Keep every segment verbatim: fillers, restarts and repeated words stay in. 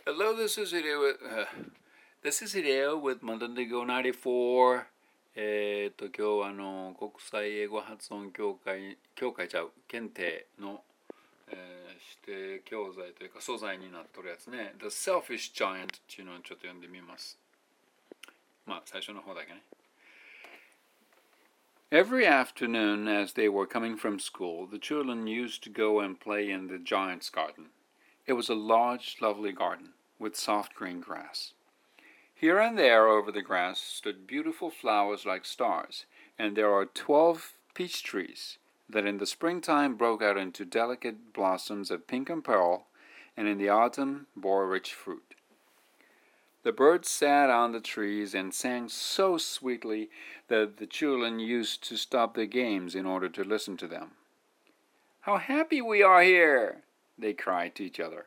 Hello, this is Hideo with, uh, this is Hideo with Montenegro ninety-four. えっと、今日はあの国際英語発音協会、協会ちゃう、検定の、えー指定教材というか素材になっとるやつね。The Selfish Giant っていうのをちょっと読んでみます。まあ、最初の方だけね。Every afternoon, as they were coming from school, the children used to go and play in the giant's garden. It was a large, lovely garden with soft green grass. Here and there over the grass stood beautiful flowers like stars, and there are twelve peach trees that in the springtime broke out into delicate blossoms of pink and pearl, and in the autumn bore rich fruit. The birds sat on the trees and sang so sweetly that the children used to stop their games in order to listen to them. "How happy we are here!" they cried to each other.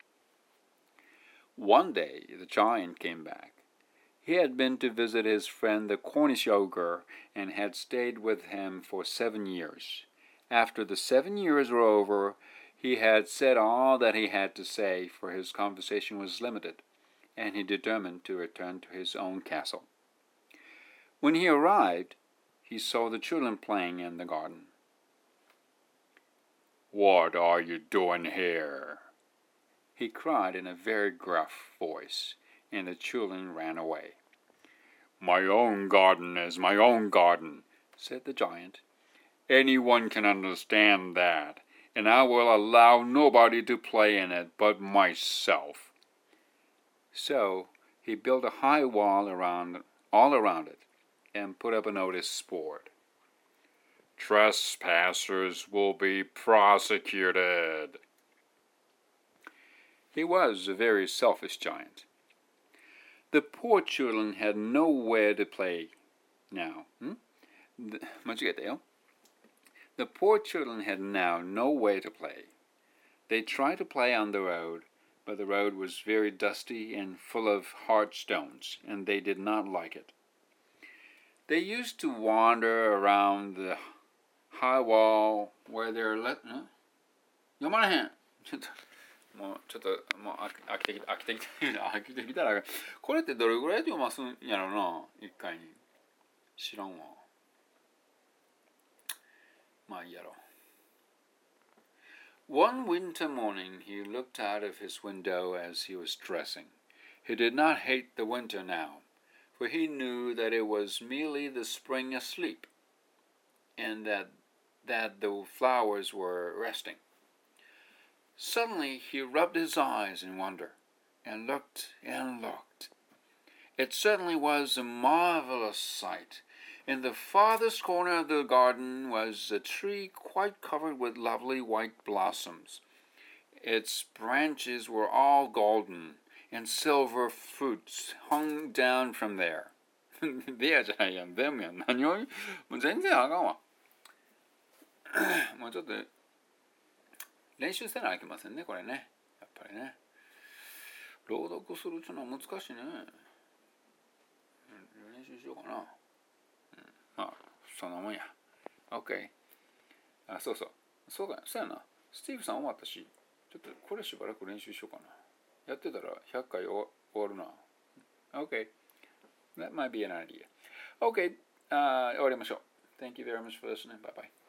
One day the giant came back. He had been to visit his friend the Cornish ogre and had stayed with him for seven years. After the seven years were over, he had said all that he had to say, for his conversation was limited, and he determined to return to his own castle. When he arrived, he saw the children playing in the garden. "What are you doing here?" he cried in a very gruff voice, and the children ran away. "My own garden is my own garden," said the giant. "Anyone can understand that, and I will allow nobody to play in it but myself." So he built a high wall around, all around it, and put up a notice board. "Trespassers will be prosecuted." He was a very selfish giant. The poor children had nowhere to play now. Hmm? The, the poor children had now nowhere to play. They tried to play on the road, but the road was very dusty and full of hard stones, and they did not like it. They used to wander around the high wall where they're let... Huh? 読まれへん。ちょっともうちょっともう飽きてきた飽きてきた飽きてきたらこれってどれぐらいで読ますんやろな一回に知らんわまあいいやろ One winter morning he looked out of his window as he was dressing. He did not hate the winter now, for he knew that it was merely the spring asleep, and that that the flowers were resting. Suddenly he rubbed his eyes in wonder, and looked and looked. It certainly was a marvelous sight. In the farthest corner of the garden was a tree quite covered with lovely white blossoms. Its branches were all golden, and silver fruits hung down from there. レアじゃないやん、全部やん。何をもう全然あかんわ。もうちょっと練習せなあきませんね、これね。やっぱりね。朗読するっていうのは難しいね。練習しようかな。うん、まあ、そんなもんや。OK。あ、そうそう。そうか、そうやな。スティーブさん終わったし、ちょっとこれしばらく練習しようかな。やってたらひゃっかい終わるな。OK。That might be an idea. OK、uh, 終わりましょう。Thank you very much for listening. Bye bye.